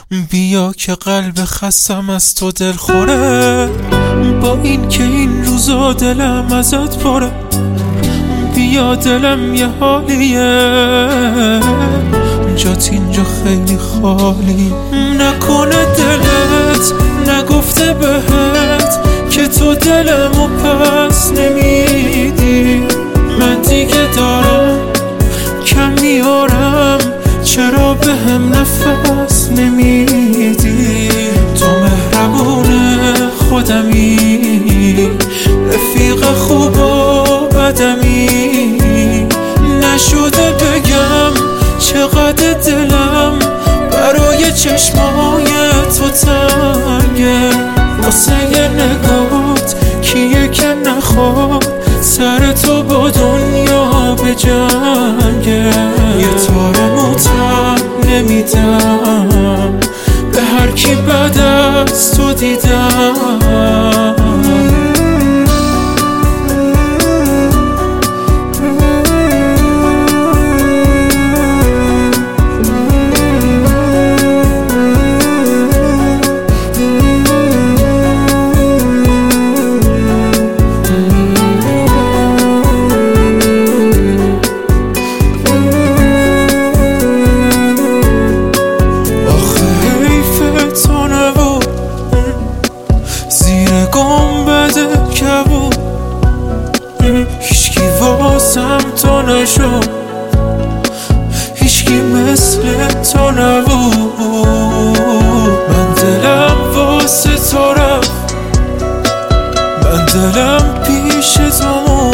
بیا که قلب خستم از تو دل خوره، با این که این روزا دلم ازت پره. بیا دلم یه حالیه، جات اینجا خیلی خالی. نکنه دلت نگفته بهت که تو دلمو پس نمیدی. من دیگه دارم کم میارم، چرا بهم نفس نمیدی؟ تو مهربون خودمی، رفیق خوب و بدمی. نشده بگم چقدر دلم برای چشمای تو تنگه. واسه یه نگات کیه که نخواد سر تو با دنیا به جنگه. یه تار موتر نمیدم به هر کی بعد از تو دیدم. هیچکی واسم تو نشد، هیچکی مثل تو نبود. من دلم واسه تو رفت، من دلم پیش تو،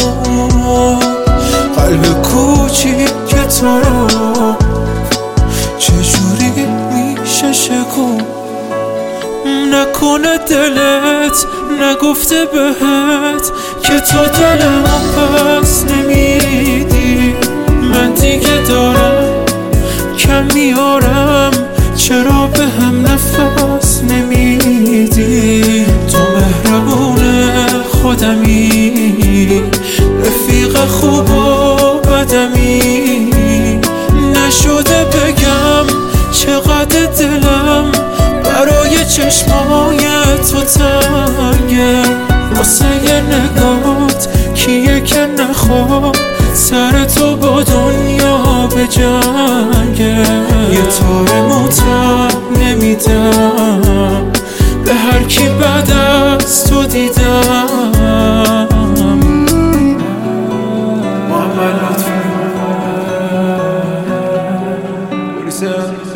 قلب کوچیک تو رو چجوری میشه شکون؟ نکنه دلت نگفته بهت که تو دلمو پس نمیدی. من دیگه دارم کم میارم، چرا بهم نفس نمیدی؟ تو مهربون خودمی، رفیق خوب و بدمی. نشده بگم چقدر دلم برای چشمای تو تنگه. واسه یه نگات کیه که نخواد سر تو با دنیا به جنگه. یه تار موتر نمیدم به هر کی بعد از تو دیدم. محمد لطفی